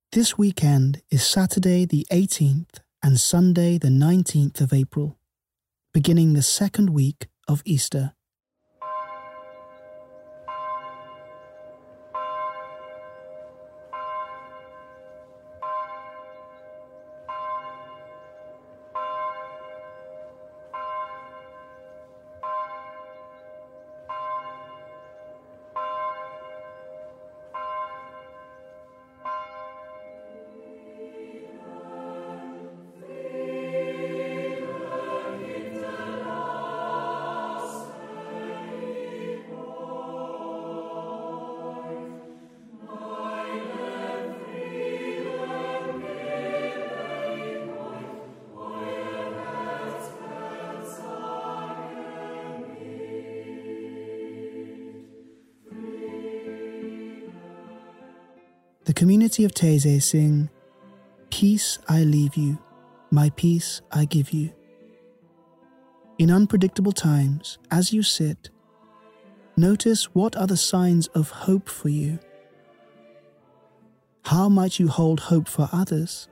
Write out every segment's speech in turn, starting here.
This weekend is Saturday the 18th and Sunday the 19th of April, beginning the second week of Easter. The community of Taizé sing, "Peace I leave you, my peace I give you." In unpredictable times, as you sit, notice what are the signs of hope for you. How might you hold hope for others?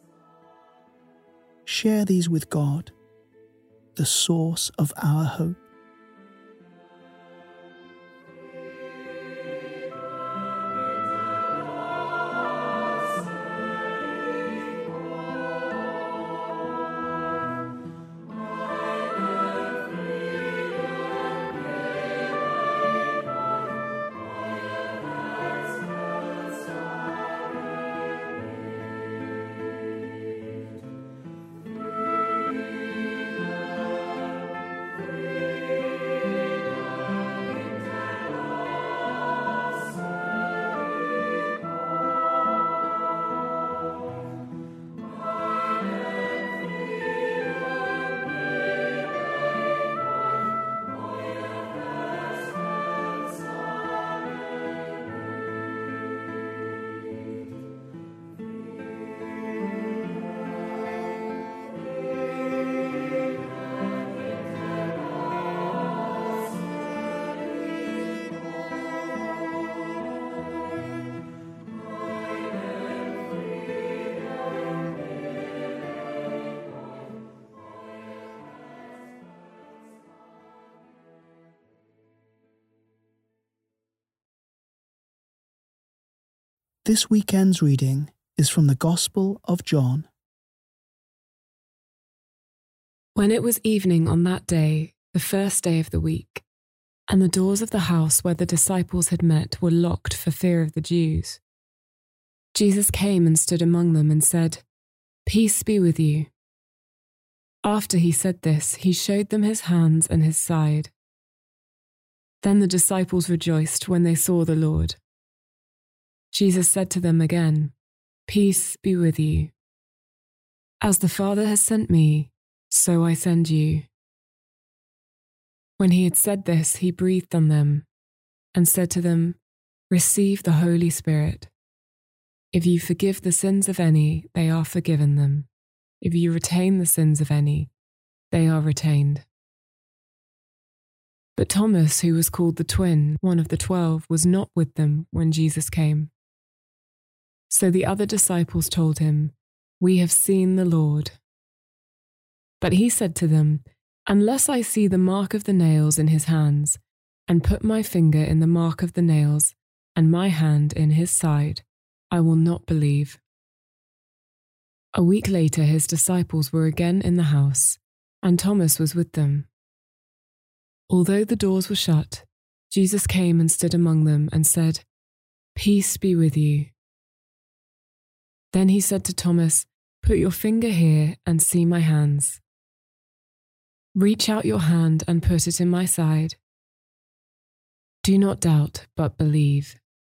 Share these with God, the source of our hope. This weekend's reading is from the Gospel of John. When it was evening on that day, the first day of the week, and the doors of the house where the disciples had met were locked for fear of the Jews, Jesus came and stood among them and said, "Peace be with you." After he said this, he showed them his hands and his side. Then the disciples rejoiced when they saw the Lord. Jesus said to them again, "Peace be with you. As the Father has sent me, so I send you." When he had said this, he breathed on them and said to them, "Receive the Holy Spirit. If you forgive the sins of any, they are forgiven them. If you retain the sins of any, they are retained." But Thomas, who was called the Twin, one of the 12, was not with them when Jesus came. So the other disciples told him, "We have seen the Lord." But he said to them, "Unless I see the mark of the nails in his hands, and put my finger in the mark of the nails, and my hand in his side, I will not believe." A week later, his disciples were again in the house, and Thomas was with them. Although the doors were shut, Jesus came and stood among them and said, "Peace be with you." Then he said to Thomas, "Put your finger here and see my hands. Reach out your hand and put it in my side. Do not doubt, but believe."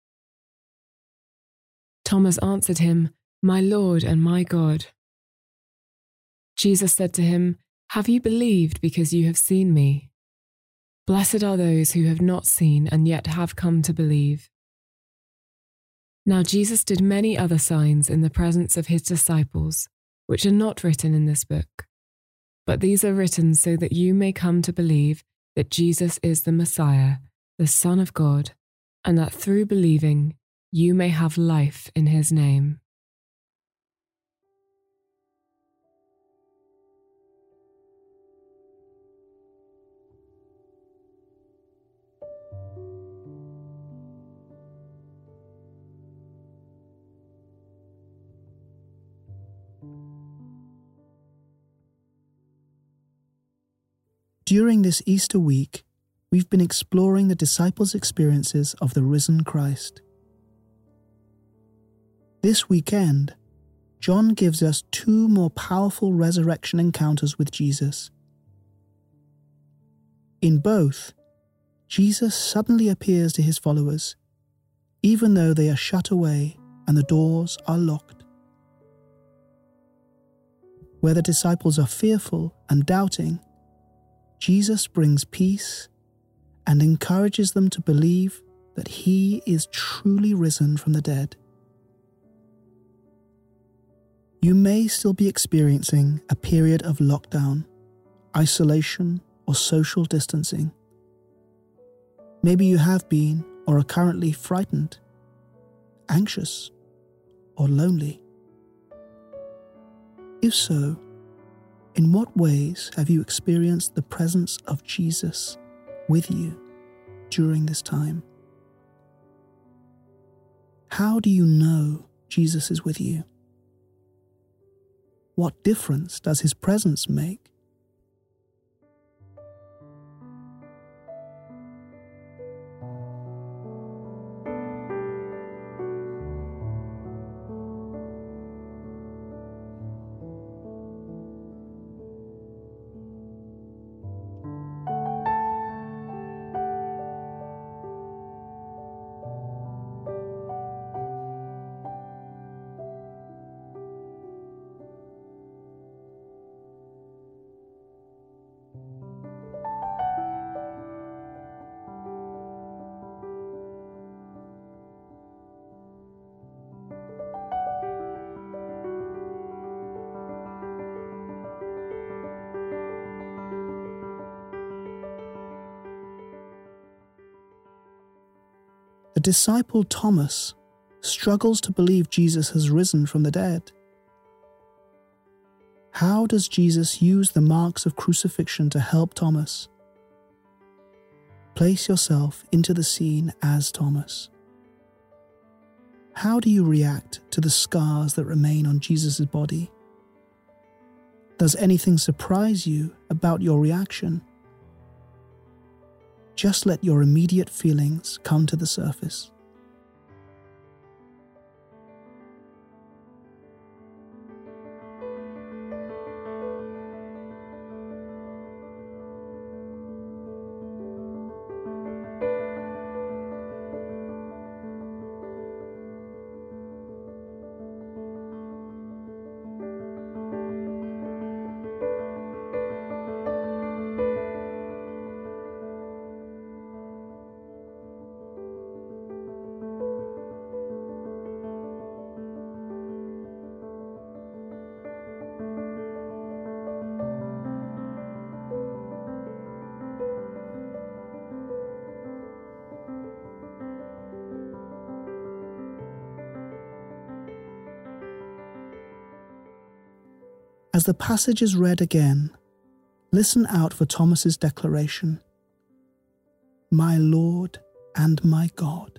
Thomas answered him, "My Lord and my God." Jesus said to him, "Have you believed because you have seen me? Blessed are those who have not seen and yet have come to believe." Now Jesus did many other signs in the presence of his disciples, which are not written in this book. But these are written so that you may come to believe that Jesus is the Messiah, the Son of God, and that through believing you may have life in his name. During this Easter week, we've been exploring the disciples' experiences of the risen Christ. This weekend, John gives us two more powerful resurrection encounters with Jesus. In both, Jesus suddenly appears to his followers, even though they are shut away and the doors are locked. Where the disciples are fearful and doubting, Jesus brings peace and encourages them to believe that he is truly risen from the dead. You may still be experiencing a period of lockdown, isolation, or social distancing. Maybe you have been or are currently frightened, anxious, or lonely. If so, in what ways have you experienced the presence of Jesus with you during this time? How do you know Jesus is with you? What difference does his presence make? The disciple Thomas struggles to believe Jesus has risen from the dead. How does Jesus use the marks of crucifixion to help Thomas? Place yourself into the scene as Thomas. How do you react to the scars that remain on Jesus' body? Does anything surprise you about your reaction? Just let your immediate feelings come to the surface. As the passage is read again, listen out for Thomas's declaration, "My Lord and my God."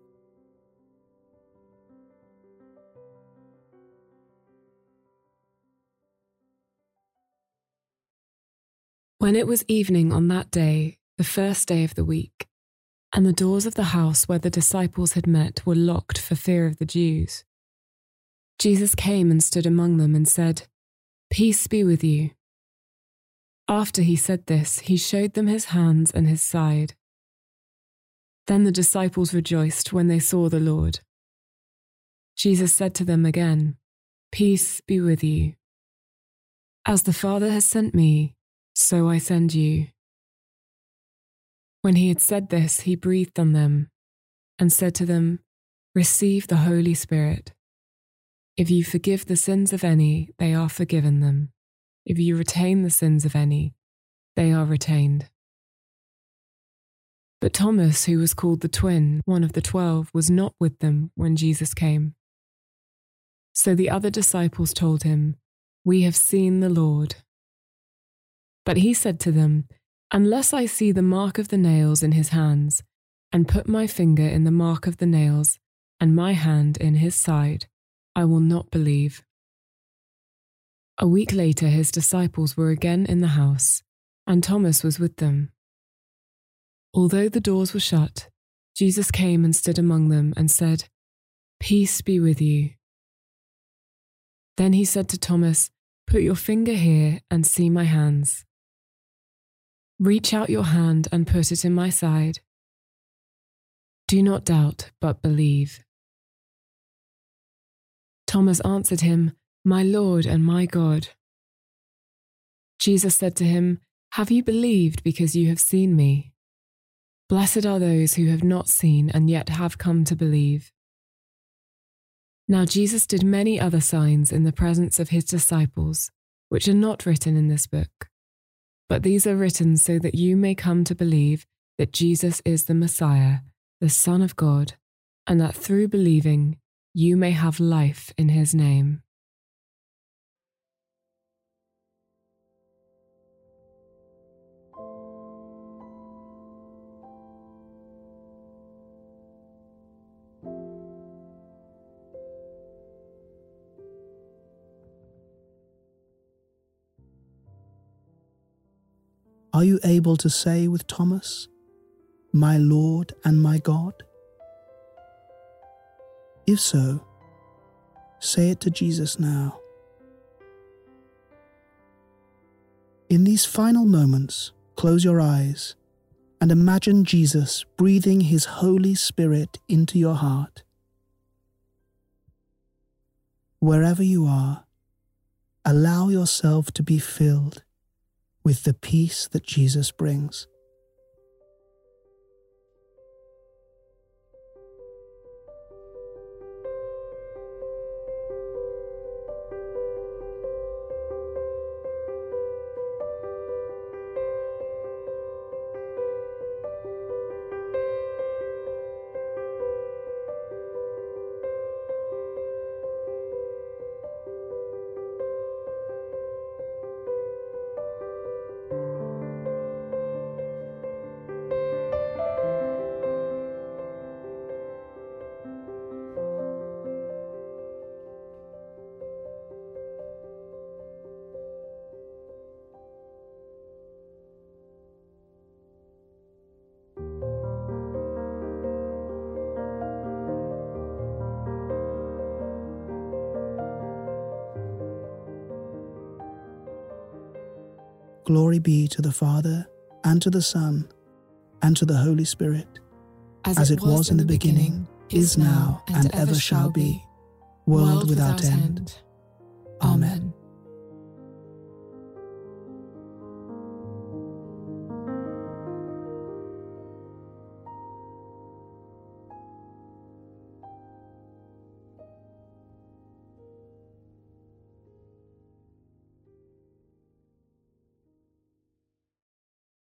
When it was evening on that day, the first day of the week, and the doors of the house where the disciples had met were locked for fear of the Jews, Jesus came and stood among them and said, "Peace be with you." After he said this, he showed them his hands and his side. Then the disciples rejoiced when they saw the Lord. Jesus said to them again, "Peace be with you. As the Father has sent me, so I send you." When he had said this, he breathed on them and said to them, "Receive the Holy Spirit. If you forgive the sins of any, they are forgiven them. If you retain the sins of any, they are retained." But Thomas, who was called the Twin, one of the 12, was not with them when Jesus came. So the other disciples told him, "We have seen the Lord." But he said to them, "Unless I see the mark of the nails in his hands, and put my finger in the mark of the nails, and my hand in his side, I will not believe." A week later, his disciples were again in the house, and Thomas was with them. Although the doors were shut, Jesus came and stood among them and said, "Peace be with you." Then he said to Thomas, "Put your finger here and see my hands. Reach out your hand and put it in my side. Do not doubt, but believe." Thomas answered him, "My Lord and my God." Jesus said to him, "Have you believed because you have seen me? Blessed are those who have not seen and yet have come to believe." Now Jesus did many other signs in the presence of his disciples, which are not written in this book. But these are written so that you may come to believe that Jesus is the Messiah, the Son of God, and that through believing you may have life in his name. Are you able to say with Thomas, "My Lord and my God"? If so, say it to Jesus now. In these final moments, close your eyes and imagine Jesus breathing his Holy Spirit into your heart. Wherever you are, allow yourself to be filled with the peace that Jesus brings. Glory be to the Father, and to the Son, and to the Holy Spirit, as it was in the beginning, is now, and ever shall be, world without end. Amen.